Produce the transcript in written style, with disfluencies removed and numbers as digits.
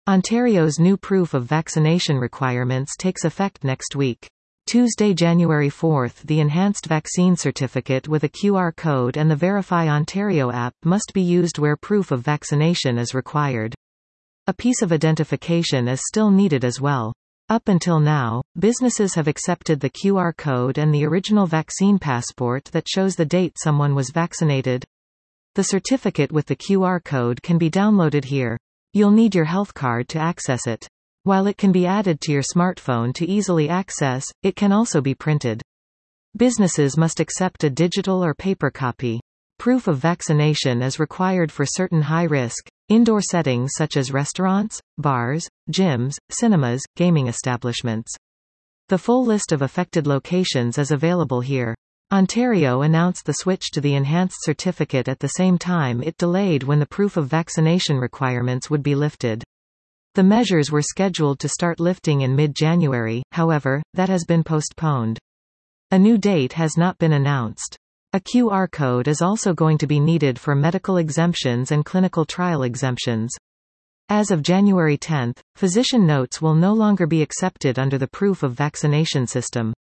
Ontario's new proof of vaccination requirements takes effect next week. Tuesday, January 4, the enhanced vaccine certificate with a QR code and the Verify Ontario app must be used where proof of vaccination is required. A piece of identification is still needed as well. Up until now, businesses have accepted the QR code and the original vaccine passport that shows the date someone was vaccinated. The certificate with the QR code can be downloaded here. You'll need your health card to access it. While it can be added to your smartphone to easily access, it can also be printed. Businesses must accept a digital or paper copy. Proof of vaccination is required for certain high-risk, indoor settings such as restaurants, bars, gyms, cinemas, gaming establishments. The full list of affected locations is available here. Ontario announced the switch to the enhanced certificate at the same time it delayed when the proof of vaccination requirements would be lifted. The measures were scheduled to start lifting in mid-January, however, that has been postponed. A new date has not been announced. A QR code is also going to be needed for medical exemptions and clinical trial exemptions. As of January 10, physician notes will no longer be accepted under the proof of vaccination system.